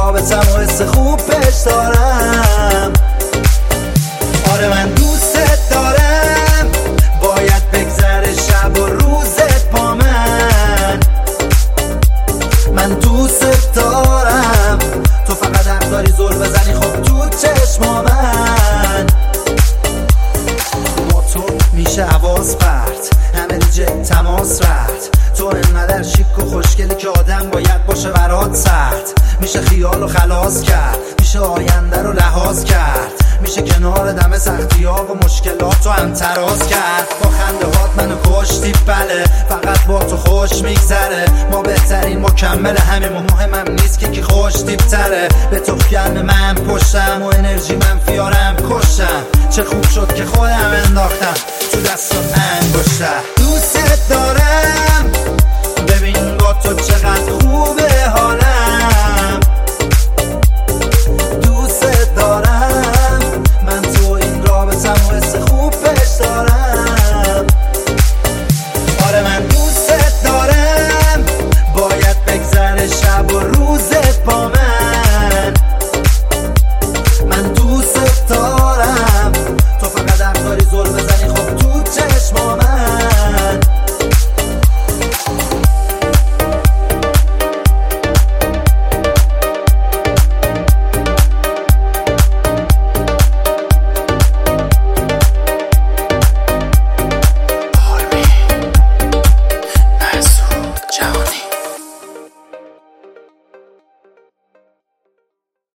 رابطم و حس خوب پیش دارم. آره من دوست دارم، باید بگذره شب و روزت با من دوست دارم. تو فقط حق داری زل بزنی خب تو چشما من. با تو میشه حواس پرت، همه دیجه تماس رفت. تو انقدر شیک و خوشگلی که آدم باید باشه برات سرد. میشه خیال و خلاص کرد، میشه آینده رو لحاظ کرد، میشه کنار دم سختی ها و مشکلات رو هم تراز کرد. با خنده هات منو کشتی بله، فقط با تو خوش میگذره. ما بهترین مکمل همین، مهمم نیست که کی خوش تیپتره. به تو گرم من پشتم و انرژی منفیارم کشتم. چه خوب شد که خودم انداختم تو دستات انگشتر.